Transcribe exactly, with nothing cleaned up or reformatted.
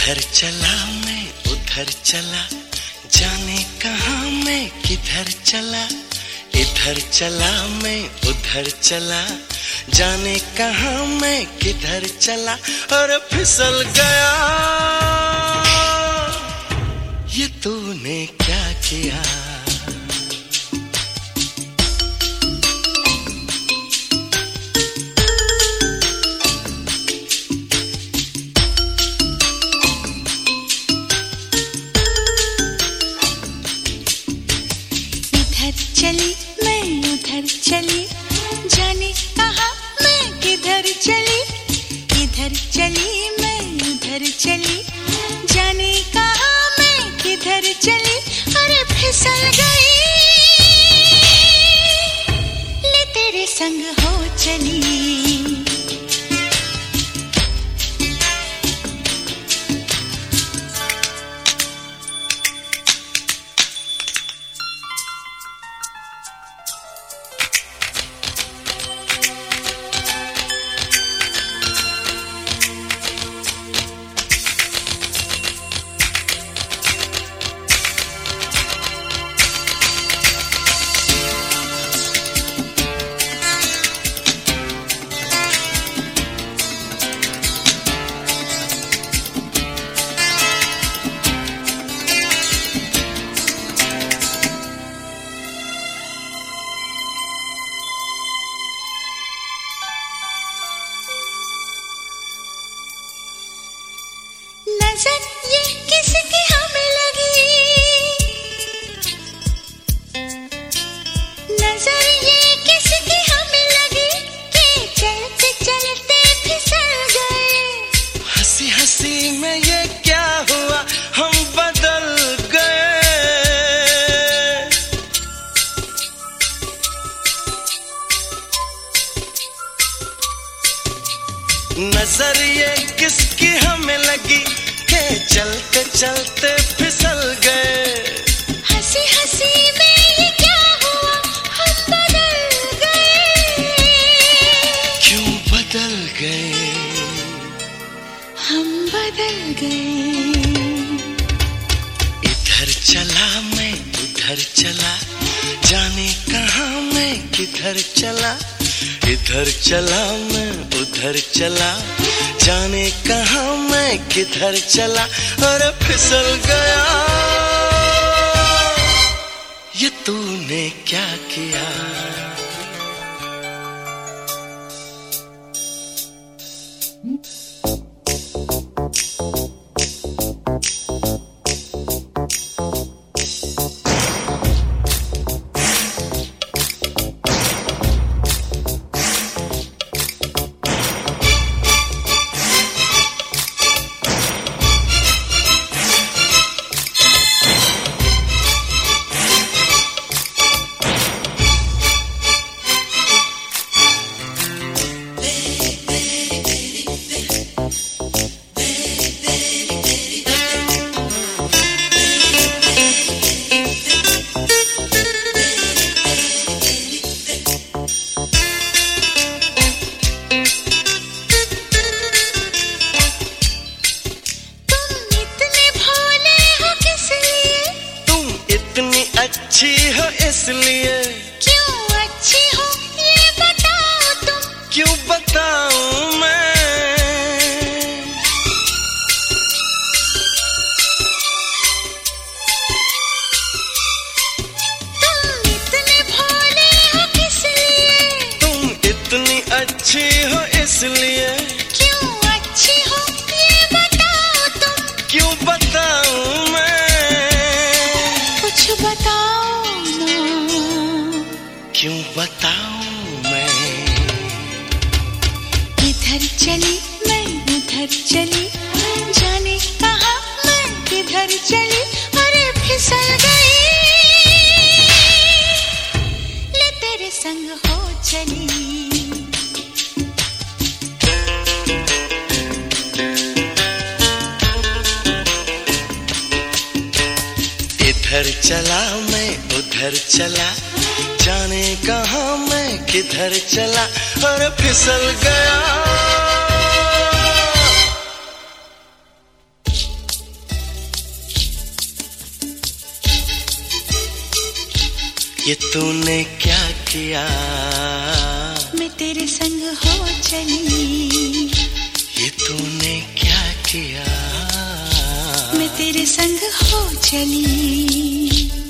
इधर चला मैं उधर चला, जाने कहाँ मैं किधर चला। इधर चला मैं उधर चला, जाने कहाँ मैं किधर चला। और फिसल गया, ये तूने क्या किया। चली मैं उधर चली, जाने कहाँ मैं किधर चली। इधर चली मैं उधर चली, जाने कहाँ मैं किधर चली। अरे फिसल गई, ले तेरे संग हो चली। नजर ये किसकी हमें लगी, नजर ये किसकी हमें लगी, कि चलते चलते फिसल गए। हंसी हंसी में ये क्या हुआ, हम बदल गए। नजर ये किसकी हमें लगी, चलते चलते फिसल गए। हंसी हंसी में ये क्या हुआ, हम बदल गए। क्यों बदल गए, हम बदल गए। इधर चला मैं उधर चला, जाने कहाँ मैं किधर चला। इधर चला मैं उधर चला, जाने कहाँ मैं किधर चला। और फिसल गया, ये तूने क्या किया। अच्छी हो इसलिए। क्यों अच्छी हो ये बताओ तुम। क्यों बताऊं मैं, तुम इतने भोले हो किस लिए। तुम इतनी अच्छी हो इसलिए। क्यों अच्छी हो ये बताओ तुम। क्यों बताऊं मैं, कुछ बताओ ना। क्यों बताऊं मैं। इधर चली मैं उधर चली, जाने कहाँ मैं किधर चली। अरे फिसल गई, ले तेरे संग हो चली। इधर चला मैं उधर चला, जाने कहाँ मैं किधर चला। और फिसल गया, ये तूने क्या किया, मैं तेरे संग हो चली। ये तूने क्या किया, मैं तेरे संग हो चली।